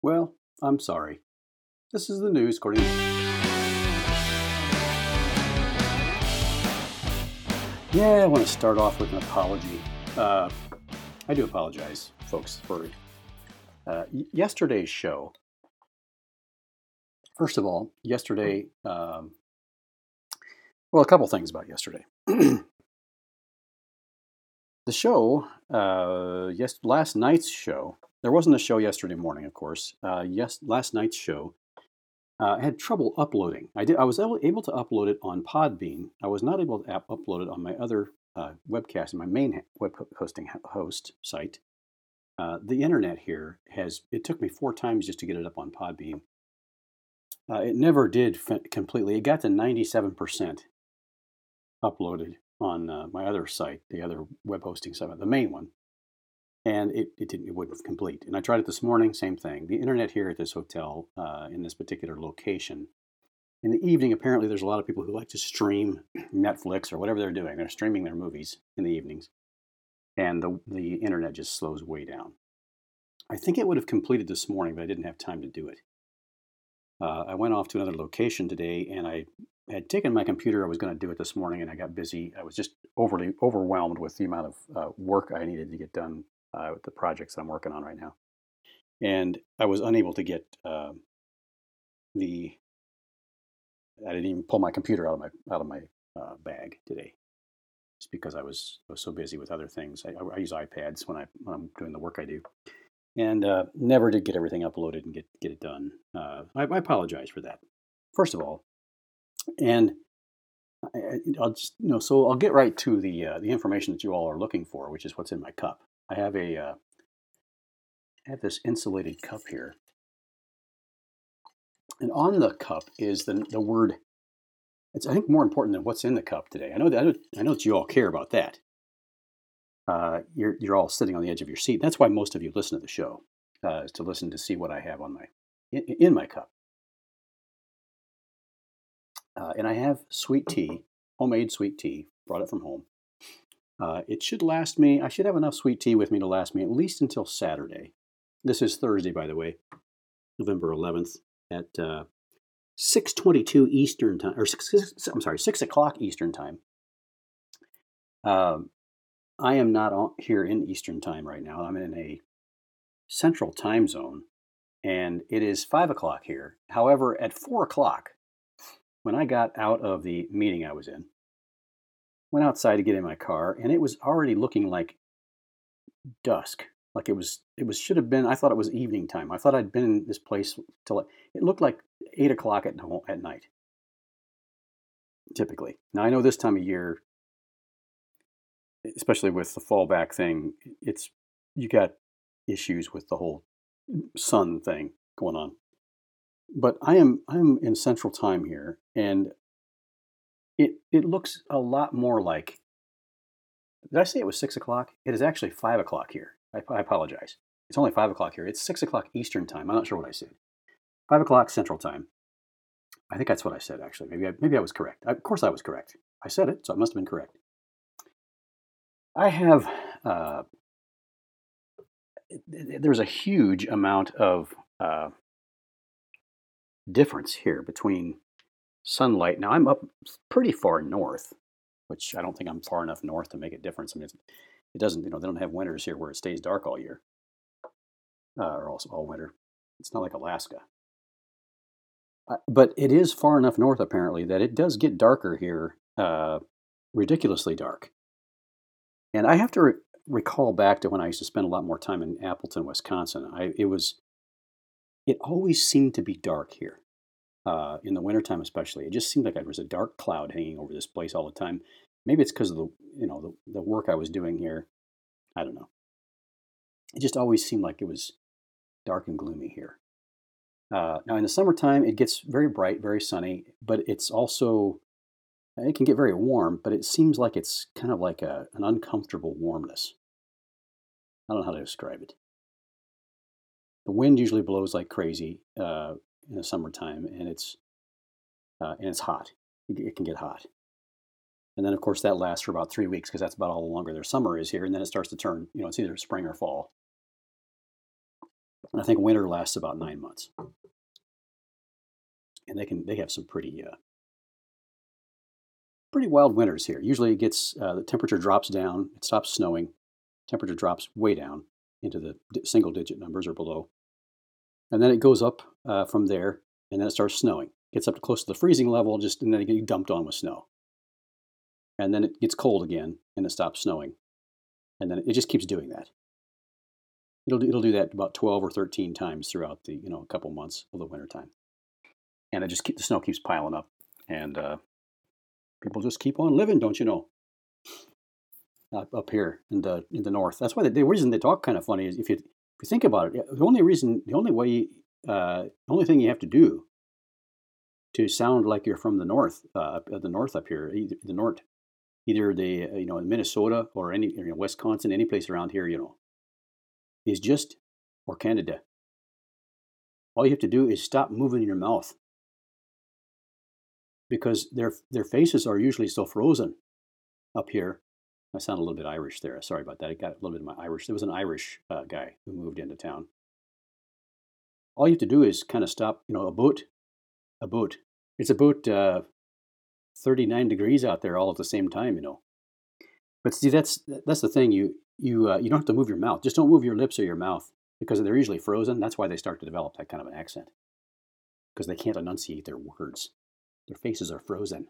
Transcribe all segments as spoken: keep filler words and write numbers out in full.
Well, I'm sorry. This is the news according to... Yeah, I want to start off with an apology. Uh, I do apologize, folks, for uh, y- yesterday's show. First of all, yesterday, um, well, a couple things about yesterday. The show, uh, yes, last night's show, there wasn't a show yesterday morning, of course. Uh, yes, last night's show uh, I had trouble uploading. I did. I was able, able to upload it on Podbean. I was not able to app- upload it on my other uh, webcast, my main ha- web hosting ha- host site. Uh, the internet here has. It took me four times just to get it up on Podbean. Uh, it never did f- completely. It got to ninety-seven percent uploaded on uh, my other site, the other web hosting site, the main one, and it, it didn't. It wouldn't complete. And I tried it this morning. Same thing. The internet here at this hotel, uh, in this particular location, in the evening, apparently, there's a lot of people who like to stream Netflix or whatever they're doing. They're streaming their movies in the evenings, and the the internet just slows way down. I think it would have completed this morning, but I didn't have time to do it. Uh, I went off to another location today, and I had taken my computer. I was going to do it this morning, and I got busy. I was just overly overwhelmed with the amount of uh, work I needed to get done uh, with the projects that I'm working on right now, and I was unable to get uh, the. I didn't even pull my computer out of my out of my uh, bag today, just because I was I was so busy with other things. I, I use iPads when I when I'm doing the work I do, and uh, never did get everything uploaded and get get it done. Uh, I, I apologize for that, first of all, and I, will just you know so I'll get right to the uh, the information that you all are looking for, which is what's in my cup. I have a uh, I have this insulated cup here, and on the cup is the the word. It's I think more important than what's in the cup today. I know that I know, I know that you all care about that. Uh, you're you're all sitting on the edge of your seat. That's why most of you listen to the show, uh, is to listen to see what I have on my in, in my cup. Uh, and I have sweet tea, homemade sweet tea. Brought it from home. Uh, it should last me. I should have enough sweet tea with me to last me at least until Saturday. This is Thursday, by the way, November eleventh at uh, six twenty-two Eastern time, or six, I'm sorry, six o'clock Eastern time. Um, I am not on, here in Eastern time right now. I'm in a Central time zone, and it is five o'clock here. However, at four o'clock, when I got out of the meeting I was in, went outside to get in my car, and it was already looking like dusk. Like it was, it was should have been. I thought it was evening time. I thought I'd been in this place till it, it looked like eight o'clock at at night. Typically, now I know this time of year, especially with the fallback thing, it's you got issues with the whole sun thing going on. But I am I'm in Central Time here, and it it looks a lot more like. Did I say it was six o'clock? It is actually five o'clock here. I, I apologize. It's only five o'clock here. It's six o'clock Eastern Time. I'm not sure what I said. Five o'clock Central Time. I think that's what I said. Actually, maybe I, maybe I was correct. I, of course, I was correct. I said it, so it must have been correct. I have. Uh, there's a huge amount of uh, difference here between sunlight. Now I'm up pretty far north, which I don't think I'm far enough north to make a difference. I mean, it doesn't, you know, they don't have winters here where it stays dark all year, uh, or also all winter. It's not like Alaska. Uh, but it is far enough north, apparently, that it does get darker here, uh, ridiculously dark. And I have to re- recall back to when I used to spend a lot more time in Appleton, Wisconsin. I, it was, it always seemed to be dark here. Uh, in the wintertime especially. It just seemed like there was a dark cloud hanging over this place all the time. Maybe it's because of the you know the, the work I was doing here. I don't know. It just always seemed like it was dark and gloomy here. Uh, now in the summertime, it gets very bright, very sunny, but it's also it can get very warm. But it seems like it's kind of like a, an uncomfortable warmness. I don't know how to describe it. The wind usually blows like crazy uh, in the summertime, and it's uh, and it's hot. It, it can get hot. And then, of course, that lasts for about three weeks because that's about all the longer their summer is here. And then it starts to turn, you know, it's either spring or fall. And I think winter lasts about nine months. And they can they have some pretty uh, pretty wild winters here. Usually it gets uh, the temperature drops down, it stops snowing, temperature drops way down into the single digit numbers or below, and then it goes up uh, from there, and then it starts snowing. It gets up to close to the freezing level, just and then it gets dumped on with snow, and then it gets cold again, and it stops snowing, and then it just keeps doing that. It'll it'll do that about twelve or thirteen times throughout the you know a couple months of the wintertime, and it just keep, the snow keeps piling up, and uh, people just keep on living, don't you know? Up, up here in the in the north. That's why the, the reason they talk kind of funny is if you if you think about it, the only reason, the only way, uh, the only thing you have to do to sound like you're from the north, uh, the north up here, either, the north, either the uh, you know in Minnesota or any you know, Wisconsin, any place around here, you know, is just or Canada. All you have to do is stop moving your mouth because their their faces are usually so frozen up here. I sound a little bit Irish there. Sorry about that. I got a little bit of my Irish. There was an Irish uh, guy who moved into town. All you have to do is kind of stop, you know, a boat, a boat. It's about uh, thirty-nine degrees out there all at the same time, you know. But see, that's that's the thing. You you uh, you don't have to move your mouth. Just don't move your lips or your mouth because they're usually frozen. That's why they start to develop that kind of an accent because they can't enunciate their words. Their faces are frozen.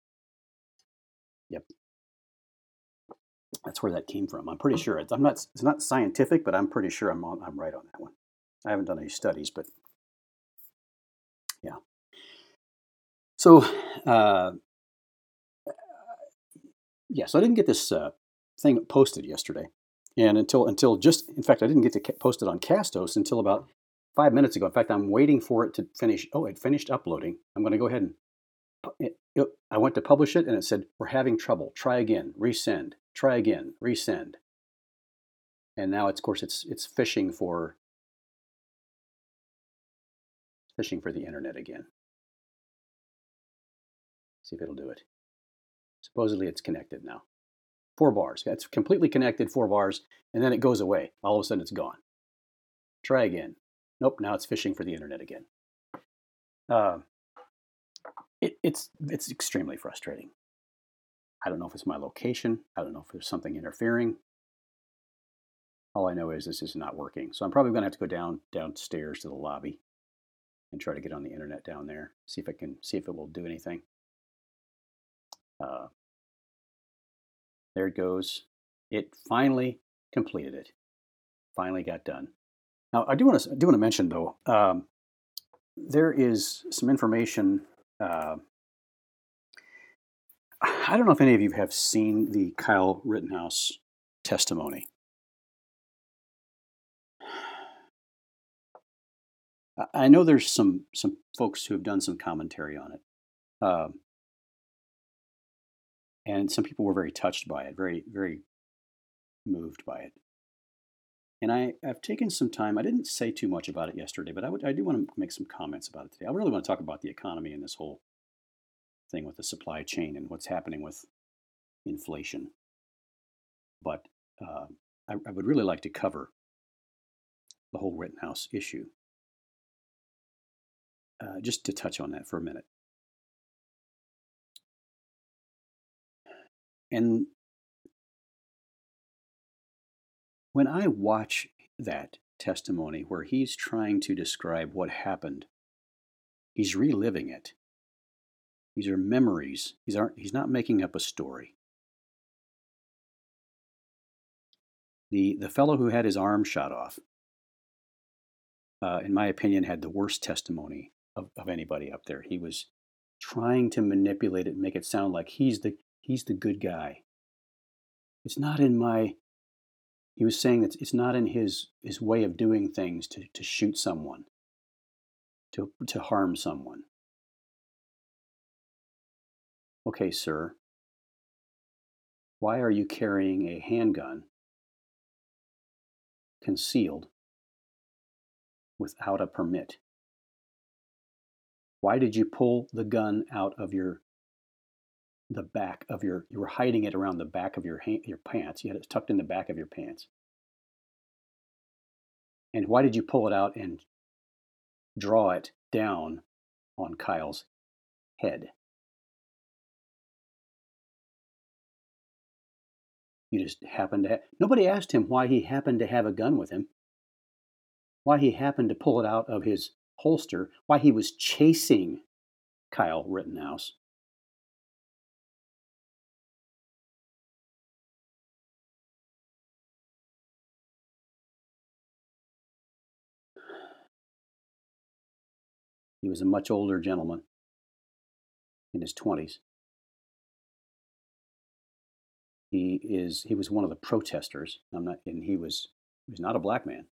Yep. That's where that came from. I'm pretty sure. It's, I'm not. It's not scientific, but I'm pretty sure I'm on, I'm right on that one. I haven't done any studies, but yeah. So, uh, yeah. So I didn't get this uh, thing posted yesterday, and until until just in fact, I didn't get to post it on Castos until about five minutes ago. In fact, I'm waiting for it to finish. Oh, it finished uploading. I'm going to go ahead and. It, it, I went to publish it, and it said we're having trouble. Try again. Resend. Try again. Resend. And now, it's, of course, it's it's fishing for fishing for the internet again. See if it'll do it. Supposedly, it's connected now. Four bars. It's completely connected. Four bars, and then it goes away. All of a sudden, it's gone. Try again. Nope. Now it's fishing for the internet again. Uh, it, it's it's extremely frustrating. I don't know if it's my location. I don't know if there's something interfering. All I know is this is not working. So I'm probably going to have to go down downstairs to the lobby and try to get on the internet down there. See if I can see if it will do anything. Uh, there it goes. It finally completed it. Finally got done. Now I do want to do want to mention though. Um, there is some information. Uh, I don't know if any of you have seen the Kyle Rittenhouse testimony. I know there's some some folks who have done some commentary on it, um, and some people were very touched by it, very very moved by it. And I have taken some time. I didn't say too much about it yesterday, but I would I do want to make some comments about it today. I really want to talk about the economy and this whole thing with the supply chain and what's happening with inflation. But uh, I, I would really like to cover the whole Rittenhouse issue. Uh, just to touch on that for a minute. And when I watch that testimony where he's trying to describe what happened, he's reliving it. These are memories. These aren't, he's not making up a story. The, the fellow who had his arm shot off, uh, in my opinion, had the worst testimony of, of anybody up there. He was trying to manipulate it and make it sound like he's the he's the good guy. It's not in my he was saying that it's not in his his way of doing things to, to shoot someone, to to harm someone. Okay, sir. Why are you carrying a handgun concealed without a permit? Why did you pull the gun out of your the back of your you were hiding it around the back of your your pants. You had it tucked in the back of your pants. And why did you pull it out and draw it down on Kyle's head? You just happened to. Ha- Nobody asked him why he happened to have a gun with him, why he happened to pull it out of his holster, why he was chasing Kyle Rittenhouse. He was a much older gentleman in his twenties. He is he was one of the protesters. I'm not and he was he was not a black man.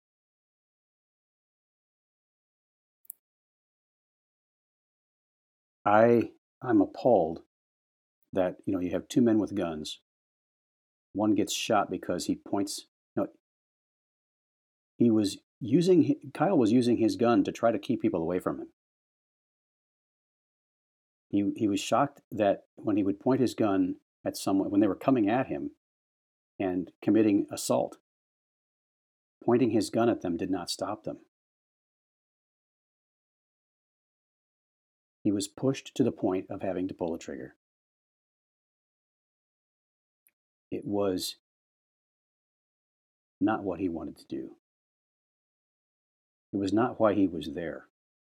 I I'm appalled that, you know, you have two men with guns. One gets shot because he points, you know, he was using Kyle was using his gun to try to keep people away from him. He he was shocked that when he would point his gun at someone when they were coming at him and committing assault, pointing his gun at them did not stop them. He was pushed to the point of having to pull the trigger. It was not what he wanted to do. It was not why he was there.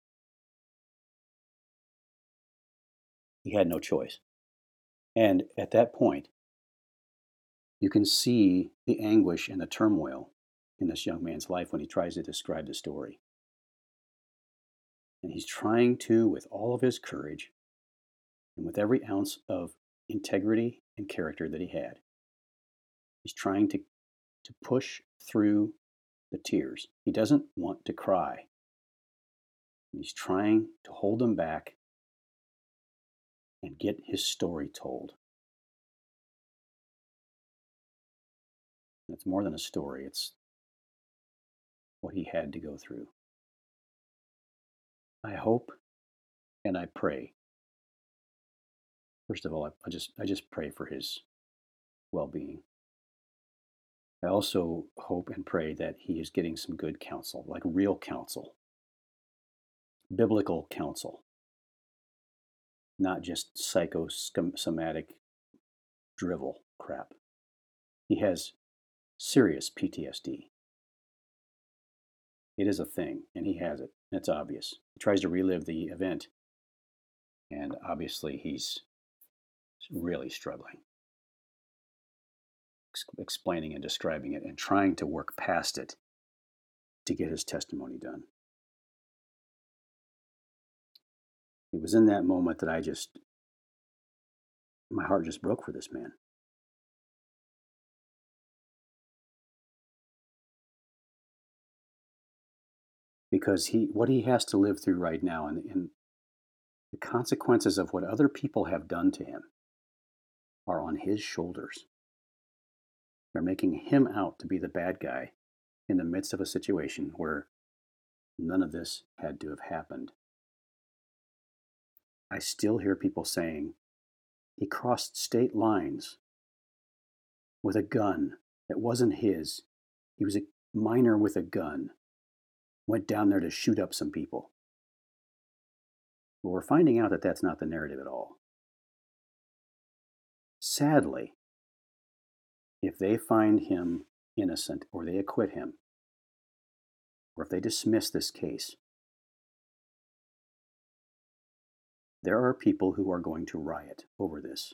He had no choice. And at that point, you can see the anguish and the turmoil in this young man's life when he tries to describe the story. And he's trying to, with all of his courage and with every ounce of integrity and character that he had, he's trying to, to push through the tears. He doesn't want to cry. He's trying to hold them back and get his story told. It's more than a story, it's what he had to go through. I hope and I pray. First of all, I, I just I just pray for his well-being. I also hope and pray that he is getting some good counsel, like real counsel, biblical counsel, not just psychosomatic drivel crap. He has serious P T S D. It is a thing, and he has it. It's obvious. He tries to relive the event, and obviously he's really struggling, ex- explaining and describing it and trying to work past it to get his testimony done. It was in that moment that I just, my heart just broke for this man. Because he, what he has to live through right now and, and the consequences of what other people have done to him are on his shoulders. They're making him out to be the bad guy in the midst of a situation where none of this had to have happened. I still hear people saying he crossed state lines with a gun that wasn't his. He was a minor with a gun, went down there to shoot up some people. Well, we're finding out that that's not the narrative at all. Sadly, if they find him innocent or they acquit him, or if they dismiss this case, there are people who are going to riot over this.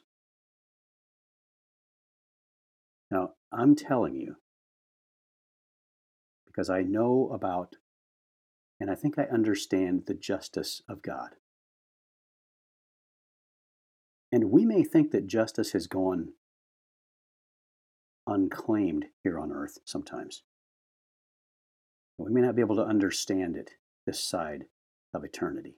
Now, I'm telling you, because I know about, and I think I understand the justice of God. And we may think that justice has gone unclaimed here on earth sometimes. We may not be able to understand it this side of eternity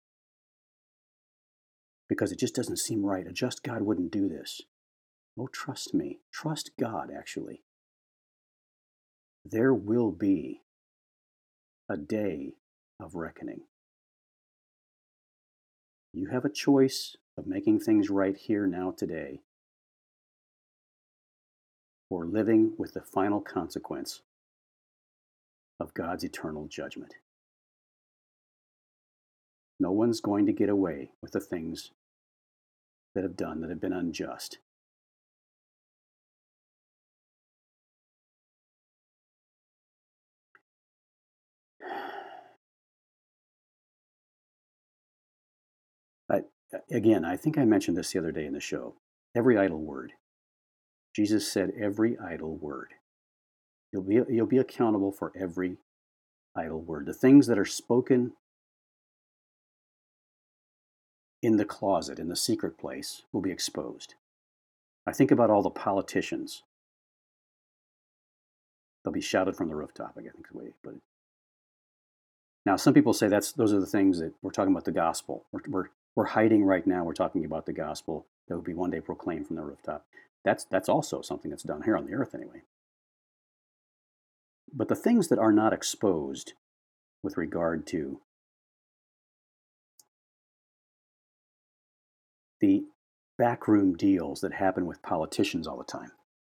because it just doesn't seem right. A just God wouldn't do this. Oh, trust me. Trust God, actually. There will be a day of reckoning. You have a choice of making things right here, now, today, or living with the final consequence of God's eternal judgment. No one's going to get away with the things that have done that have been unjust. I, again, I think I mentioned this the other day in the show. Every idle word. Jesus said every idle word. You'll be, you'll be accountable for every idle word. The things that are spoken in the closet, in the secret place, will be exposed. I think about all the politicians. They'll be shouted from the rooftop, I think is the way to put it. Now, some people say that's those are the things that we're talking about the gospel. We're, we're, we're hiding right now. We're talking about the gospel that will be one day proclaimed from the rooftop. That's, that's also something that's done here on the earth anyway. But the things that are not exposed with regard to the backroom deals that happen with politicians all the time,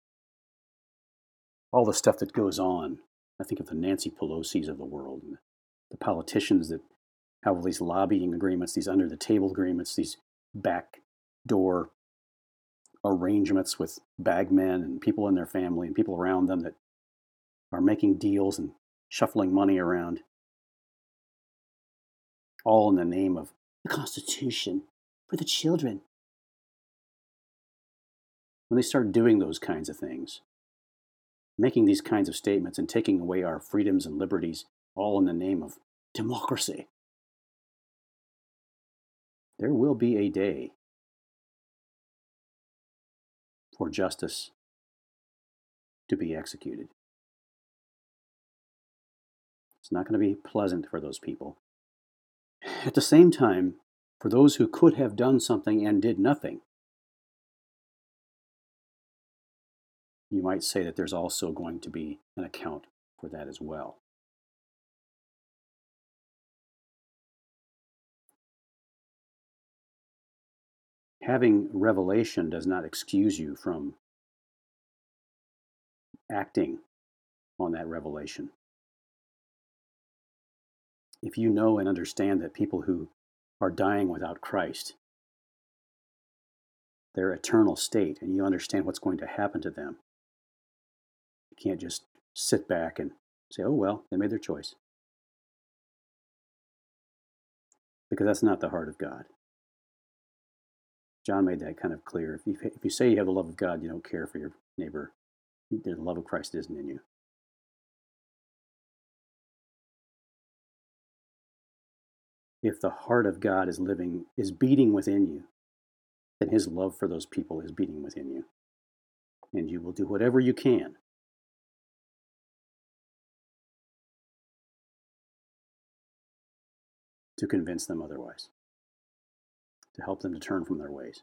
all the stuff that goes on. I think of the Nancy Pelosi's of the world, and the politicians that have all these lobbying agreements, these under the table agreements, these backdoor arrangements with bagmen and people in their family and people around them that are making deals and shuffling money around, all in the name of the Constitution for the children. When they start doing those kinds of things, making these kinds of statements and taking away our freedoms and liberties, all in the name of democracy, there will be a day for justice to be executed. It's not going to be pleasant for those people. At the same time, for those who could have done something and did nothing, you might say that there's also going to be an account for that as well. Having revelation does not excuse you from acting on that revelation. If you know and understand that people who are dying without Christ, their eternal state, and you understand what's going to happen to them, you can't just sit back and say, oh, well, they made their choice. Because that's not the heart of God. John made that kind of clear. If you, if you say you have the love of God, you don't care for your neighbor, the love of Christ isn't in you. If the heart of God is living, is beating within you, then his love for those people is beating within you. And you will do whatever you can to convince them otherwise, to help them to turn from their ways.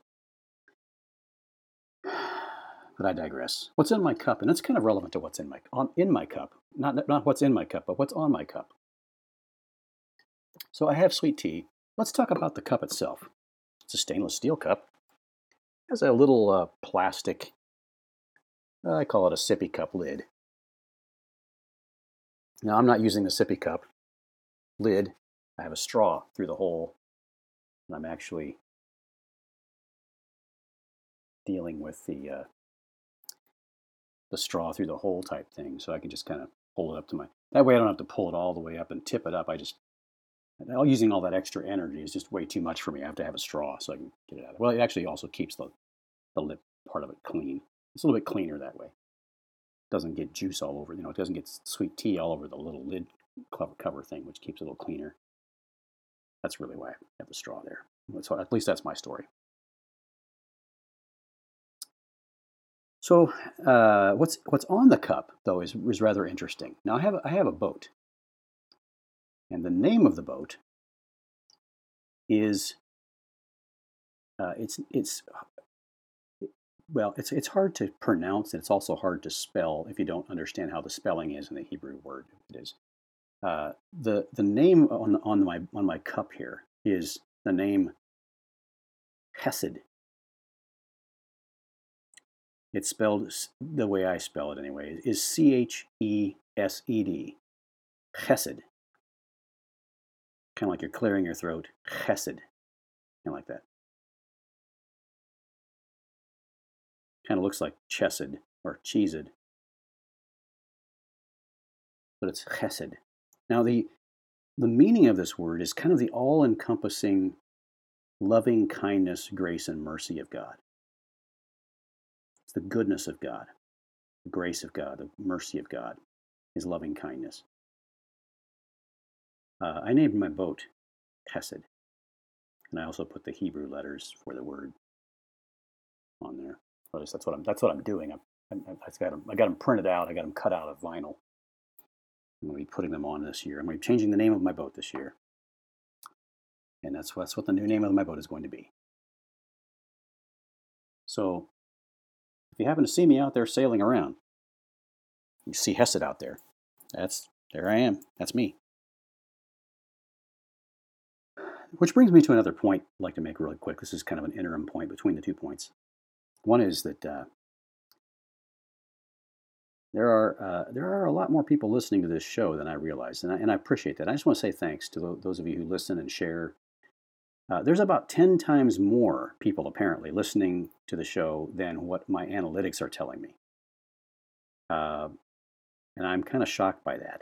But I digress. What's in my cup, and it's kind of relevant to what's in my on in my cup, not not what's in my cup, but what's on my cup. So I have sweet tea. Let's talk about the cup itself. It's a stainless steel cup. It has a little uh, plastic, uh, I call it a sippy cup lid. Now I'm not using the sippy cup lid. I have a straw through the hole, and I'm actually dealing with the uh, the straw through the hole type thing, so I can just kind of pull it up to my. That way I don't have to pull it all the way up and tip it up. I just using all that extra energy is just way too much for me. I have to have a straw so I can get it out. Well, it actually also keeps the the lip part of it clean. It's a little bit cleaner that way. It doesn't get juice all over. You know, it doesn't get sweet tea all over the little lid cover thing, which keeps it a little cleaner. That's really why I have the straw there. So at least that's my story. So uh, what's what's on the cup though is is rather interesting. Now I have I have a boat, and the name of the boat is uh, it's it's well it's it's hard to pronounce, and it's also hard to spell if you don't understand how the spelling is in the Hebrew word. It is uh, the the name on on my on my cup here is the name Chesed. It's spelled the way I spell it anyway, is C H E S E D. Chesed. Kind of like you're clearing your throat. Chesed. Kind of like that. Kind of looks like chesed or cheesed. But it's chesed. Now, the, the meaning of this word is kind of the all-encompassing loving kindness, grace, and mercy of God. It's the goodness of God, the grace of God, the mercy of God, His loving kindness. Uh, I named my boat Chesed, and I also put the Hebrew letters for the word on there. Or at least that's what I'm. That's what I'm doing. I'm, I'm, I've got them. I got them printed out. I got them cut out of vinyl. I'm going to be putting them on this year. I'm going to be changing the name of my boat this year, and that's that's what the new name of my boat is going to be. So, if you happen to see me out there sailing around, you see Hesed out there. That's there I am. That's me. Which brings me to another point I'd like to make really quick. This is kind of an interim point between the two points. One is that uh, there are uh, there are a lot more people listening to this show than I realized, and I, and I appreciate that. I just want to say thanks to those of you who listen and share. Uh, there's about ten times more people apparently listening to the show than what my analytics are telling me. Uh, and I'm kind of shocked by that.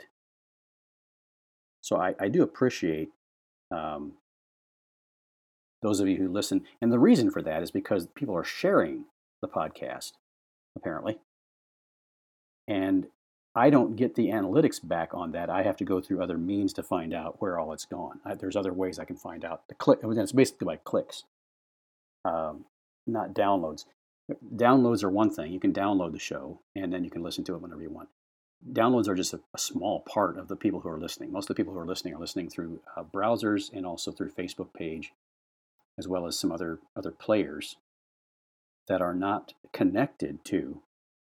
So I, I do appreciate um, those of you who listen. And the reason for that is because people are sharing the podcast, apparently. And I don't get the analytics back on that. I have to go through other means to find out where all it's gone. I, there's other ways I can find out. The click, it's basically by clicks, um, not downloads. Downloads are one thing. You can download the show, and then you can listen to it whenever you want. Downloads are just a, a small part of the people who are listening. Most of the people who are listening are listening through uh, browsers and also through Facebook page, as well as some other other players that are not connected to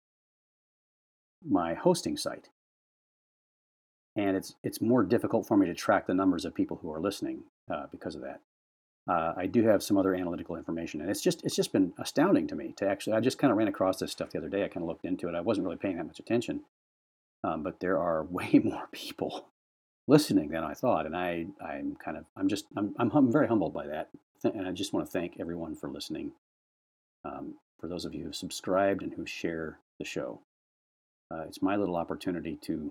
my hosting site. And it's it's more difficult for me to track the numbers of people who are listening uh, because of that. Uh, I do have some other analytical information, and it's just it's just been astounding to me to actually. I just kind of ran across this stuff the other day. I kind of looked into it. I wasn't really paying that much attention, um, but there are way more people listening than I thought, and I I'm kind of I'm just I'm I'm, hum, very humbled by that, and I just want to thank everyone for listening. Um, for those of you who subscribed and who share the show, uh, it's my little opportunity to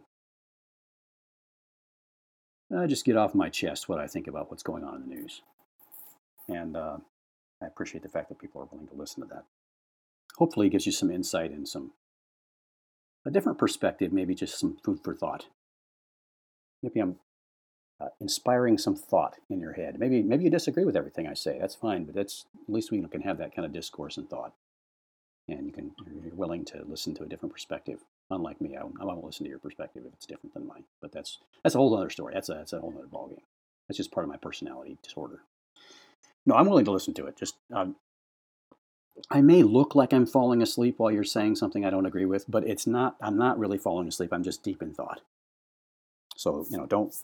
uh, just get off my chest what I think about what's going on in the news. And uh, I appreciate the fact that people are willing to listen to that. Hopefully it gives you some insight and some a different perspective, maybe just some food for thought. Maybe I'm uh, inspiring some thought in your head. Maybe maybe you disagree with everything I say. That's fine, but that's at least we can have that kind of discourse and thought. And you can you're willing to listen to a different perspective. Unlike me, I, I won't listen to your perspective if it's different than mine. But that's that's a whole other story. That's a that's a whole other ballgame. That's just part of my personality disorder. No, I'm willing to listen to it. Just um, I may look like I'm falling asleep while you're saying something I don't agree with, but it's not. I'm not really falling asleep. I'm just deep in thought. So you know, don't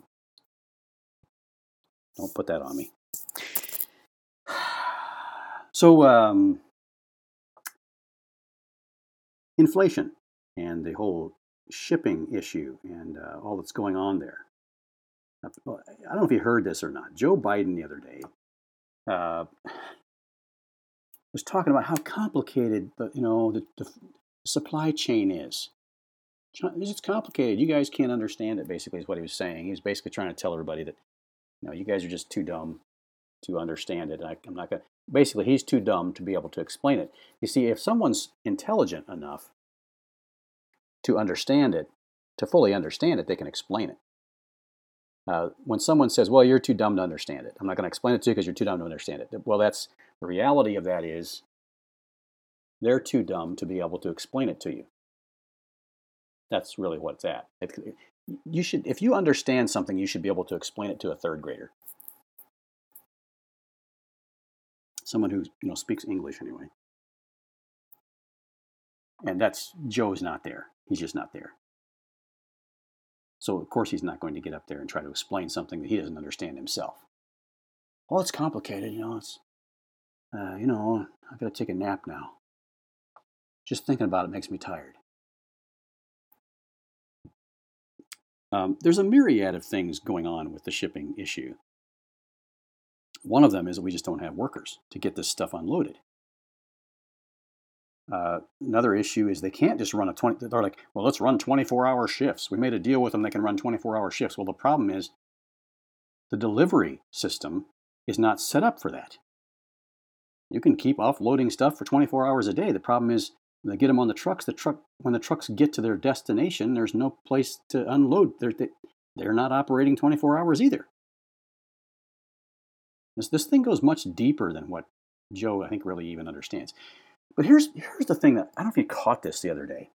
don't put that on me. So um, inflation and the whole shipping issue and uh, all that's going on there. I don't know if you heard this or not. Joe Biden the other day uh, was talking about how complicated the you know the, the supply chain is. It's complicated. You guys can't understand it. Basically, is what he was saying. He was basically trying to tell everybody that you know you guys are just too dumb to understand it. I, I'm not gonna. Basically, he's too dumb to be able to explain it. You see, if someone's intelligent enough to understand it, to fully understand it, they can explain it. Uh, when someone says, well, you're too dumb to understand it, I'm not going to explain it to you because you're too dumb to understand it. Well, that's the reality of that is they're too dumb to be able to explain it to you. That's really what it's at. It, you should, if you understand something, you should be able to explain it to a third grader. Someone who you know speaks English anyway. And that's Joe's not there. He's just not there. So, of course, he's not going to get up there and try to explain something that he doesn't understand himself. Well, it's complicated, you know. It's, uh, you know, I've got to take a nap now. Just thinking about it makes me tired. Um, there's a myriad of things going on with the shipping issue. One of them is that we just don't have workers to get this stuff unloaded. Uh, another issue is they can't just run a twenty. They're like, well, let's run twenty-four hour shifts. We made a deal with them; they can run twenty-four hour shifts. Well, the problem is the delivery system is not set up for that. You can keep offloading stuff for twenty-four hours a day. The problem is when they get them on the trucks. The truck when the trucks get to their destination, there's no place to unload. They're they, they're not operating twenty-four hours either. This this thing goes much deeper than what Joe, I think, really even understands. But here's here's the thing that I don't know if you caught this the other day.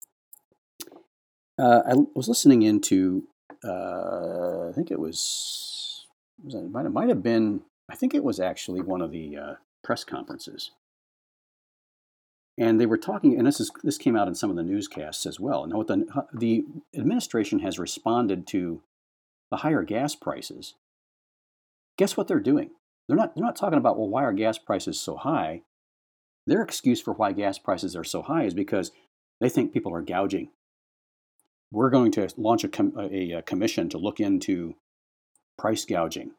Uh, I was listening into, uh, I think it was, was it, might, it might have been, I think it was actually one of the uh, press conferences. And they were talking, and this is this came out in some of the newscasts as well. And what the, the administration has responded to the higher gas prices. Guess what they're doing? They're not, they're not talking about, well, why are gas prices so high? Their excuse for why gas prices are so high is because they think people are gouging. We're going to launch a, com- a, a commission to look into price gouging.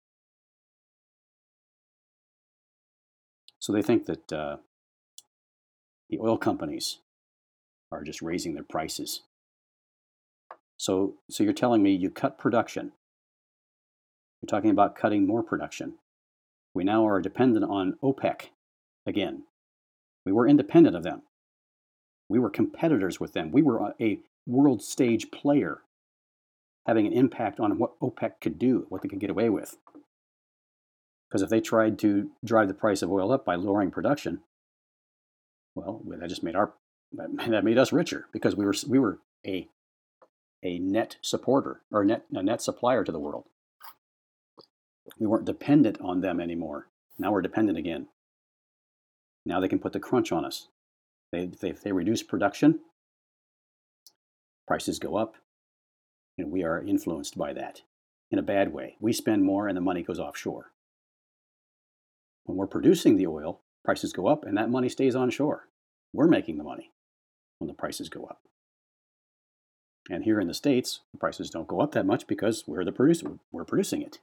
So they think that uh, the oil companies are just raising their prices. So, so you're telling me you cut production. You're talking about cutting more production. We now are dependent on OPEC again. We were independent of them. We were competitors with them. We were a world stage player, having an impact on what OPEC could do, what they could get away with. Because if they tried to drive the price of oil up by lowering production, well, that just made our that made us richer because we were we were a a net supporter or a net a net supplier to the world. We weren't dependent on them anymore. Now we're dependent again. Now they can put the crunch on us. They, they, if they reduce production, prices go up, and we are influenced by that in a bad way. We spend more and the money goes offshore. When we're producing the oil, prices go up and that money stays onshore. We're making the money when the prices go up. And here in the States, the prices don't go up that much because we're the producer. We're producing it.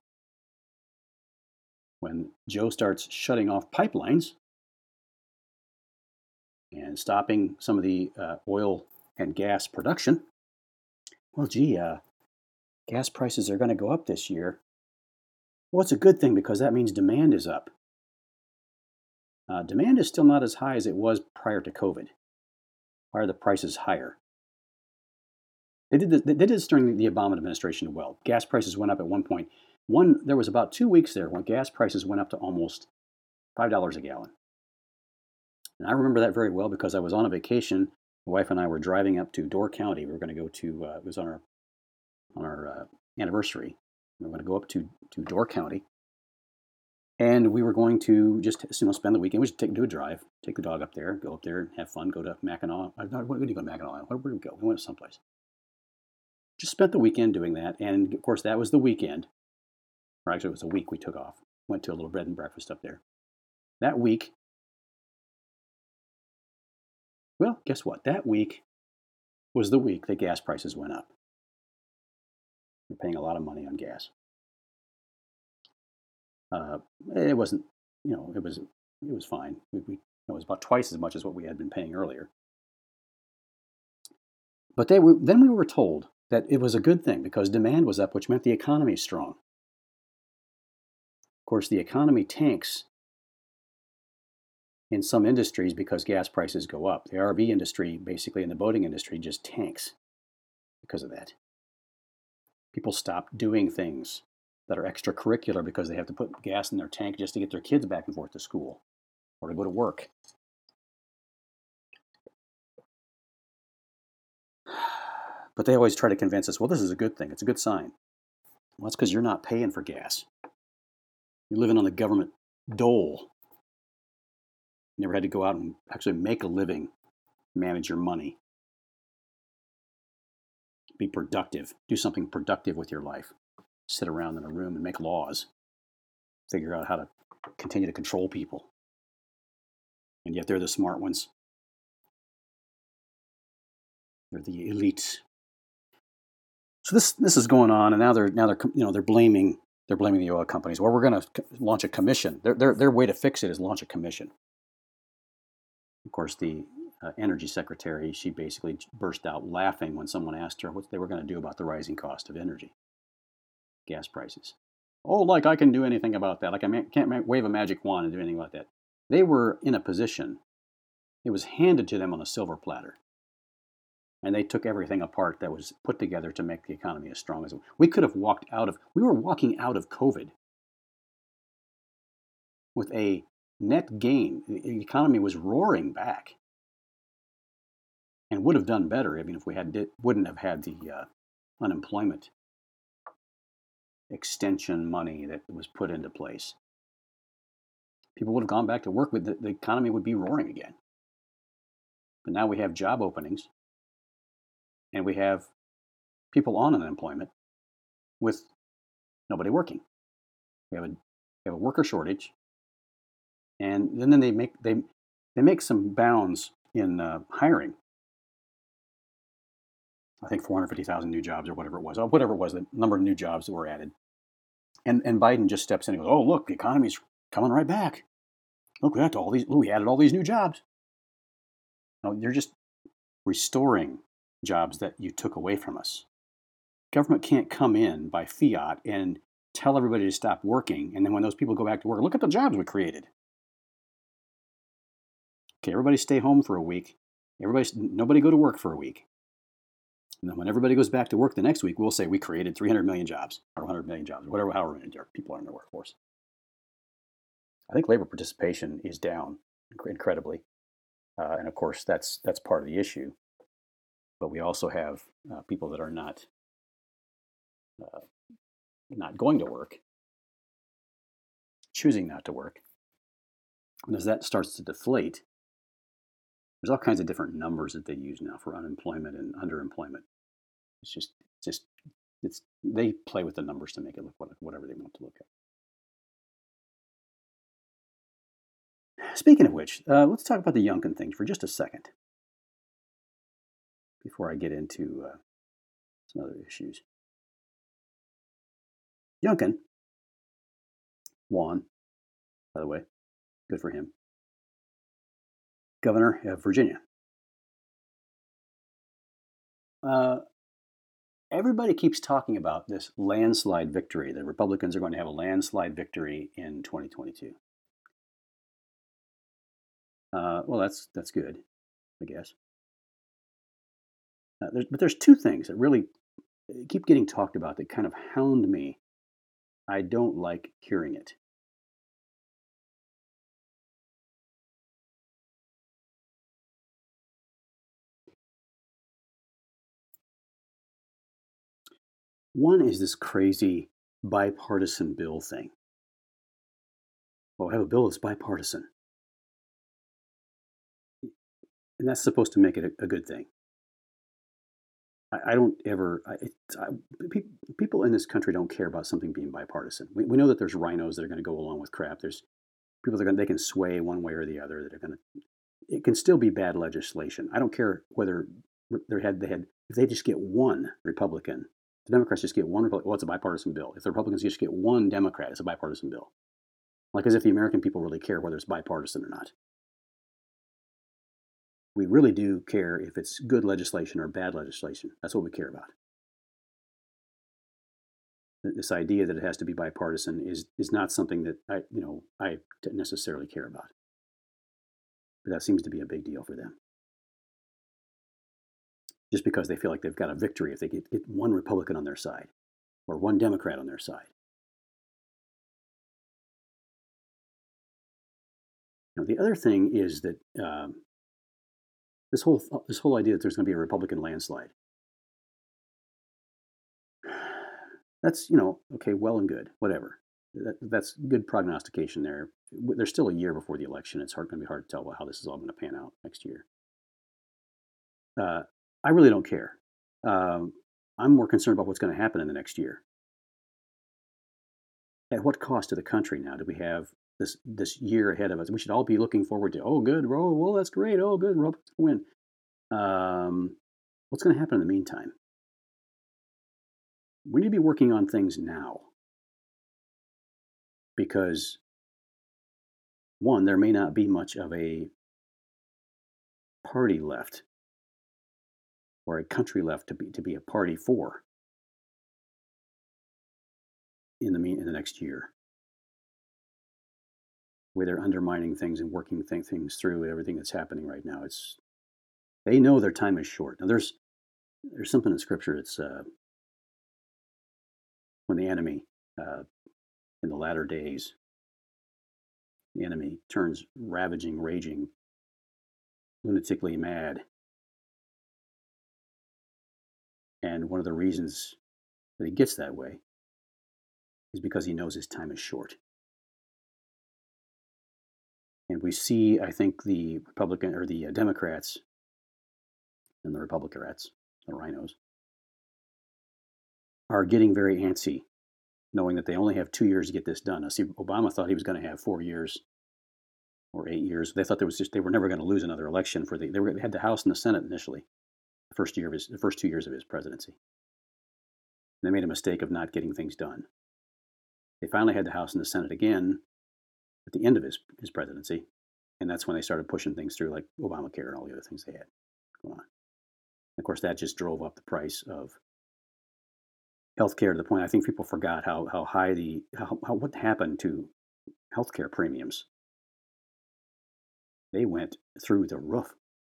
When Joe starts shutting off pipelines and stopping some of the uh, oil and gas production, well, gee, uh, gas prices are going to go up this year. Well, it's a good thing because that means demand is up. Uh, demand is still not as high as it was prior to COVID. Why are the prices higher? They did this, they did this during the Obama administration as well. Gas prices went up at one point. One, there was about two weeks there when gas prices went up to almost five dollars a gallon. And I remember that very well because I was on a vacation. My wife and I were driving up to Door County. We were going to go to, uh, it was on our, on our uh, anniversary. We were going to go up to, to Door County. And we were going to just you know, spend the weekend. We just take, do a drive, take the dog up there, go up there, have fun, go to Mackinac. Where did you go to Mackinac? Where did we go? We went someplace. Just spent the weekend doing that. And of course, that was the weekend. Or actually, it was a week we took off. Went to a little bread and breakfast up there. That week, well, guess what? That week was the week that gas prices went up. We're paying a lot of money on gas. Uh, it wasn't, you know, it was it was fine. We, we, it was about twice as much as what we had been paying earlier. But they were, then we were told that it was a good thing because demand was up, which meant the economy is strong. Of course, the economy tanks in some industries because gas prices go up. The R V industry, basically, and the boating industry just tanks because of that. People stop doing things that are extracurricular because they have to put gas in their tank just to get their kids back and forth to school or to go to work. But they always try to convince us, well, this is a good thing. It's a good sign. Well, that's because you're not paying for gas. You're living on the government dole. You never had to go out and actually make a living, manage your money. Be productive. Do something productive with your life. Sit around in a room and make laws. Figure out how to continue to control people. And yet they're the smart ones. They're the elites. So this this is going on, and now they're now they're you know they're blaming they're blaming the oil companies. Well, we're going to launch a commission. Their their their way to fix it is launch a commission. Of course, the uh, energy secretary, she basically burst out laughing when someone asked her what they were going to do about the rising cost of energy, gas prices. Oh, like I can do anything about that. Like I can't wave a magic wand and do anything about that. They were in a position, it was handed to them on a silver platter. And they took everything apart that was put together to make the economy as strong as it was. We could have walked out of, we were walking out of COVID with a net gain. The economy was roaring back and would have done better even if we had wouldn't have had the uh, unemployment extension money that was put into place. People would have gone back to work, with the, the economy would be roaring again. But now we have job openings, and we have people on unemployment with nobody working. We have a we have a worker shortage, and then they make they they make some bounds in uh, hiring. I think four hundred fifty thousand new jobs or whatever it was, or whatever it was, the number of new jobs that were added. And and Biden just steps in and goes, "Oh, look, the economy's coming right back. Look, we had all these. We added all these new jobs." No, you're just restoring jobs that you took away from us. Government can't come in by fiat and tell everybody to stop working, and then when those people go back to work, look at the jobs we created. Okay, everybody stay home for a week. Everybody, nobody go to work for a week. And then when everybody goes back to work the next week, we'll say we created three hundred million jobs, or one hundred million jobs, whatever, however many people are in the workforce. I think labor participation is down incredibly. Uh, and of course, that's that's part of the issue. But we also have uh, people that are not uh, not going to work, choosing not to work. And as that starts to deflate, there's all kinds of different numbers that they use now for unemployment and underemployment. It's just, just, it's they play with the numbers to make it look whatever they want to look at. Speaking of which, uh, let's talk about the Youngkin thing for just a second before I get into uh, some other issues. Youngkin won, by the way. Good for him. Governor of Virginia. Uh, everybody keeps talking about this landslide victory. The Republicans are going to have a landslide victory in twenty twenty-two. Uh, well, that's that's good, I guess. Uh, there's, but there's two things that really keep getting talked about that kind of hound me. I don't like hearing it. One is this crazy bipartisan bill thing. Oh, I have a bill that's bipartisan. And that's supposed to make it a, a good thing. I, I don't ever, I, it, I, pe- people in this country don't care about something being bipartisan. We, we know that there's rhinos that are going to go along with crap. There's people that are going they can sway one way or the other that are going to, it can still be bad legislation. I don't care whether they had, they had, if they just get one Republican, the Democrats just get one Republican, well, it's a bipartisan bill. If the Republicans just get one Democrat, it's a bipartisan bill. Like as if the American people really care whether it's bipartisan or not. We really do care if it's good legislation or bad legislation. That's what we care about. This idea that it has to be bipartisan is is not something that I, you know, I necessarily care about. But that seems to be a big deal for them. Just because they feel like they've got a victory if they get, get one Republican on their side or one Democrat on their side. Now, the other thing is that um, this whole this whole idea that there's going to be a Republican landslide. That's, you know, okay, well and good, whatever. That, that's good prognostication there. There's still a year before the election. It's hard, going to be hard to tell how this is all going to pan out next year. Uh, I really don't care. Um, I'm more concerned about what's going to happen in the next year. At what cost to the country now do we have this this year ahead of us? We should all be looking forward to, oh, good, oh, well, that's great, oh, good, Republicans win. Um, what's going to happen in the meantime? we need to be working on things now because, one, there may not be much of a party left or a country left to be to be a party for in the mean in the next year, where they're undermining things and working th- things through everything that's happening right now. It's they know their time is short. Now there's there's something in scripture. It's uh, when the enemy uh, in the latter days, the enemy turns ravaging, raging, lunatically mad. And one of the reasons that he gets that way is because he knows his time is short. And we see, I think, the Republican or the uh, Democrats and the Republicans, the rhinos, are getting very antsy, knowing that they only have two years to get this done. Now, see, Obama thought he was going to have four years or eight years. They thought there was just they were never going to lose another election for the. They, were, they had the House and the Senate initially, the first year of his, the first two years of his presidency. And they made a mistake of not getting things done. They finally had the House and the Senate again at the end of his, his presidency, and that's when they started pushing things through, like Obamacare and all the other things they had going on. And of course, that just drove up the price of healthcare to the point I think people forgot how how high the how, how what happened to healthcare premiums. They went through the roof,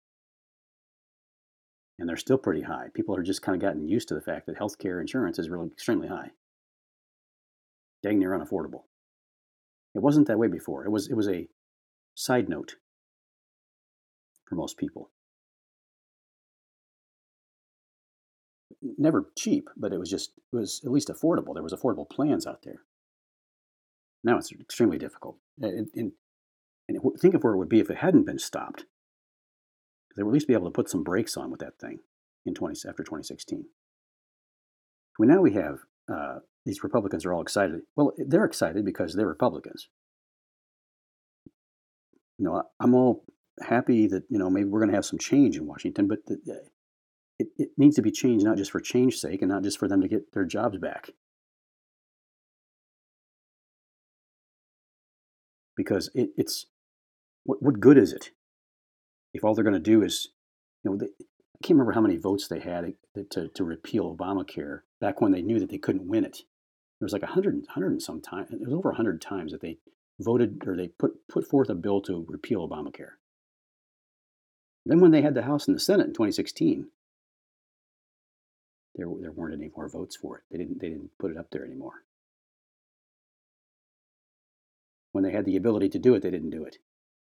and they're still pretty high. People are just kind of gotten used to the fact that healthcare insurance is really extremely high, dang near unaffordable. It wasn't that way before. It was it was a side note for most people. Never cheap, but it was just it was at least affordable. There was affordable plans out there. Now it's extremely difficult. And, and, and think of where it would be if it hadn't been stopped. They would at least be able to put some brakes on with that thing in twenty after twenty sixteen. Well, now we have uh, these Republicans are all excited. Well, they're excited because they're Republicans. You know, I'm all happy that you know maybe we're going to have some change in Washington, but the, it, it needs to be changed not just for change's sake and not just for them to get their jobs back. Because it, it's what, what good is it if all they're going to do is, you know, they, I can't remember how many votes they had to, to repeal Obamacare back when they knew that they couldn't win it. There was like a hundred, hundred and some time. It was over a hundred times that they voted or they put put forth a bill to repeal Obamacare. Then when they had the House and the Senate in twenty sixteen, there there weren't any more votes for it. They didn't they didn't put it up there anymore. When they had the ability to do it, they didn't do it.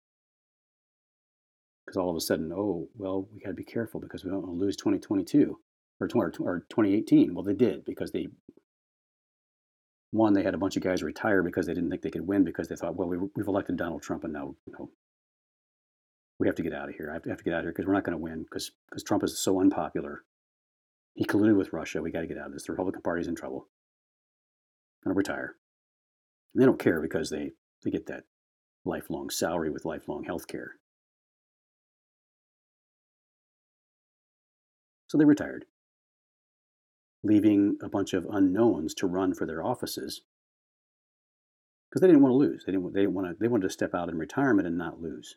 Because all of a sudden, oh, well, we got to be careful because we don't want to lose twenty twenty-two or, or twenty eighteen. Well, they did because they, one, they had a bunch of guys retire because they didn't think they could win because they thought, well, we, we've elected Donald Trump and now you know, we have to get out of here. I have to, have to get out of here because we're not going to win because because Trump is so unpopular. He colluded with Russia. We got to get out of this. The Republican Party's in trouble. Going to retire. And they don't care because they, they get that lifelong salary with lifelong health care. So they retired, leaving a bunch of unknowns to run for their offices because they didn't want to lose. They didn't. They didn't want to. They wanted to step out in retirement and not lose.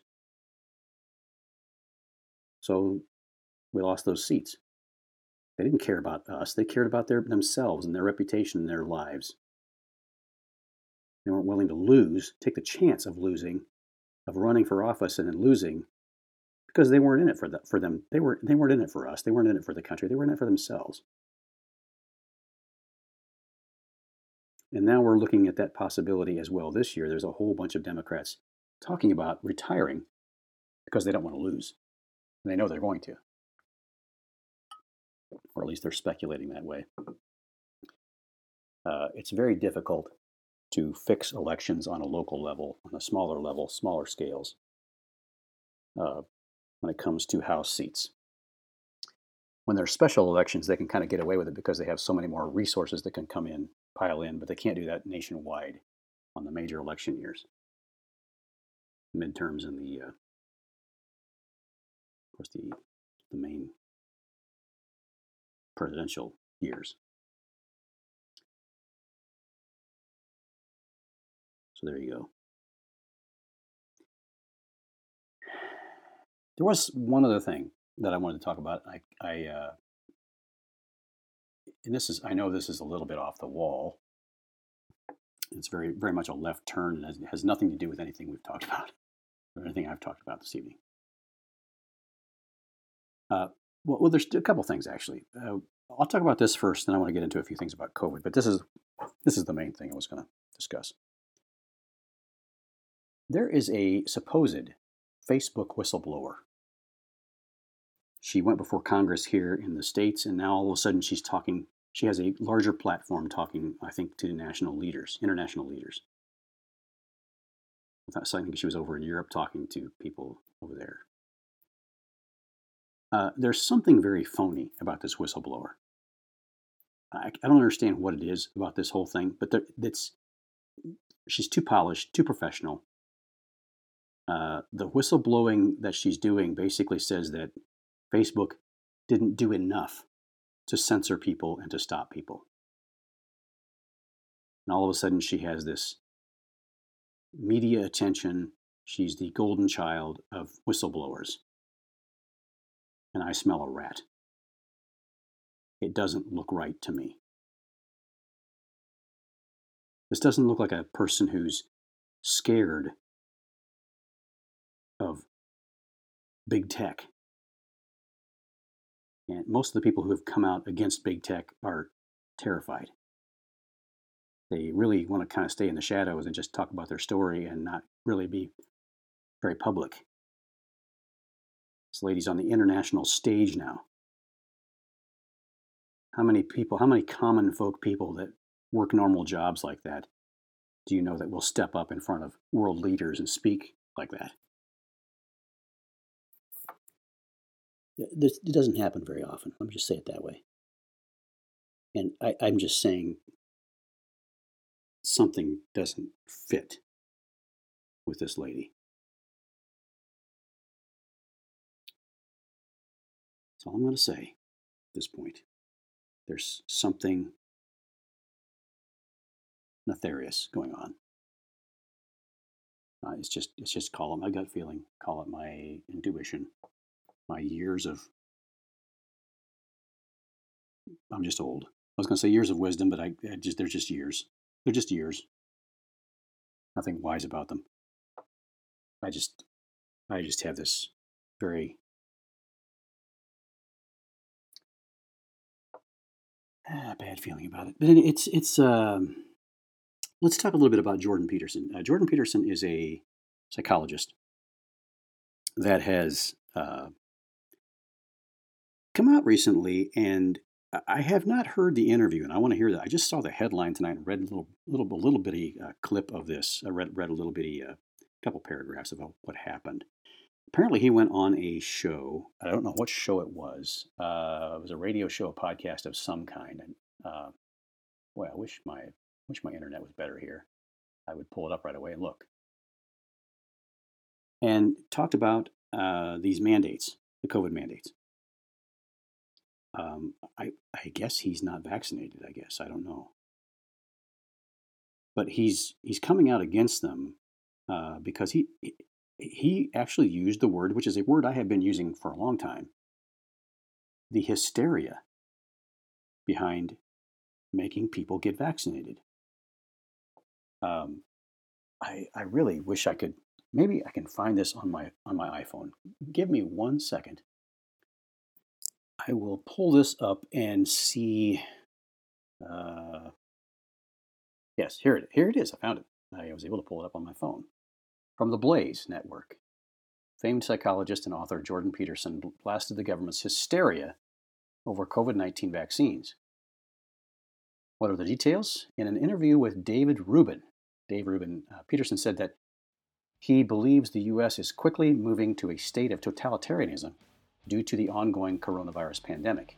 So we lost those seats. They didn't care about us. They cared about their themselves and their reputation and their lives. They weren't willing to lose, take the chance of losing, of running for office and then losing, because they weren't in it for the, for them. They were they weren't in it for us. They weren't in it for the country. They were in it for themselves. And now we're looking at that possibility as well this year. There's a whole bunch of Democrats talking about retiring because they don't want to lose. And they know they're going to. Or at least they're speculating that way. Uh, it's very difficult to fix elections on a local level, on a smaller level, smaller scales, uh, when it comes to House seats. When there's special elections, they can kind of get away with it because they have so many more resources that can come in, pile in, but they can't do that nationwide on the major election years, midterms and the, uh, of course, the the main presidential years. So there you go. There was one other thing that I wanted to talk about. I, I uh, and this is, I know this is a little bit off the wall. It's very, very much a left turn, and has, has nothing to do with anything we've talked about or anything I've talked about this evening. Uh, well, well, there's a couple things actually. Uh, I'll talk about this first, then I want to get into a few things about COVID. But this is this is the main thing I was going to discuss. There is a supposed Facebook whistleblower. She went before Congress here in the States, and now all of a sudden she's talking. She has a larger platform talking, I think, to national leaders, international leaders. I think she was over in Europe talking to people over there. Uh, there's something very phony about this whistleblower. I, I don't understand what it is about this whole thing, but there, it's she's too polished, too professional. Uh, the whistleblowing that she's doing basically says that Facebook didn't do enough to censor people and to stop people. And all of a sudden she has this media attention. She's the golden child of whistleblowers. And I smell a rat. It doesn't look right to me. This doesn't look like a person who's scared of big tech. And most of the people who have come out against big tech are terrified. They really want to kind of stay in the shadows and just talk about their story and not really be very public. This lady's on the international stage now. How many people, how many common folk people that work normal jobs like that do you know that will step up in front of world leaders and speak like that? It doesn't happen very often. Let me just say it that way. And I, I'm just saying something doesn't fit with this lady. That's all I'm going to say at this point. There's something nefarious going on. Uh, it's just, it's just call it my gut feeling, call it my intuition, my years of, I'm just old. I was going to say years of wisdom, but I, I just, they're just years. They're just years. Nothing wise about them. I just, I just have this very ah, bad feeling about it. But it's, it's, um, let's talk a little bit about Jordan Peterson. Uh, Jordan Peterson is a psychologist that has uh, come out recently, and I have not heard the interview, and I want to hear that. I just saw the headline tonight and read a little, little, a little bitty uh, clip of this. I read, read a little bitty, a uh, couple paragraphs about what happened. Apparently, he went on a show. I don't know what show it was. Uh, it was a radio show, a podcast of some kind. And uh, boy, I wish my wish my internet was better here. I would pull it up right away and look. And talked about uh, these mandates, the COVID mandates. Um, I, I guess he's not vaccinated, I guess. I don't know. But he's he's coming out against them uh, because he he actually used the word, which is a word I have been using for a long time, the hysteria behind making people get vaccinated. Um, I I really wish I could. Maybe I can find this on my on my iPhone. Give me one second. I will pull this up and see. Uh, yes, here it, here it is. I found it. I was able to pull it up on my phone. From the Blaze Network. Famed psychologist and author Jordan Peterson blasted the government's hysteria over COVID nineteen vaccines. What are the details? In an interview with David Rubin, Dave Rubin, uh, Peterson said that he believes the U S is quickly moving to a state of totalitarianism due to the ongoing coronavirus pandemic.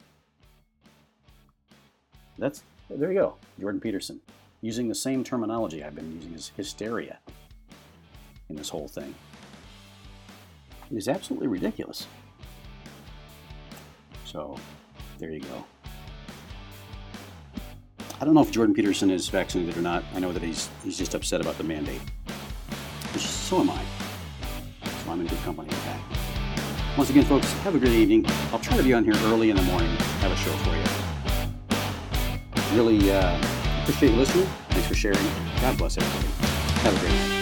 That's, there you go, Jordan Peterson, using the same terminology I've been using as hysteria in this whole thing. It is absolutely ridiculous. So, there you go. I don't know if Jordan Peterson is vaccinated or not. I know that he's he's just upset about the mandate. Which, so am I. So I'm in good company with that. Once again, folks, have a great evening. I'll try to be on here early in the morning, have a show for you. Really uh, appreciate you listening. Thanks for sharing. God bless everybody. Have a great night.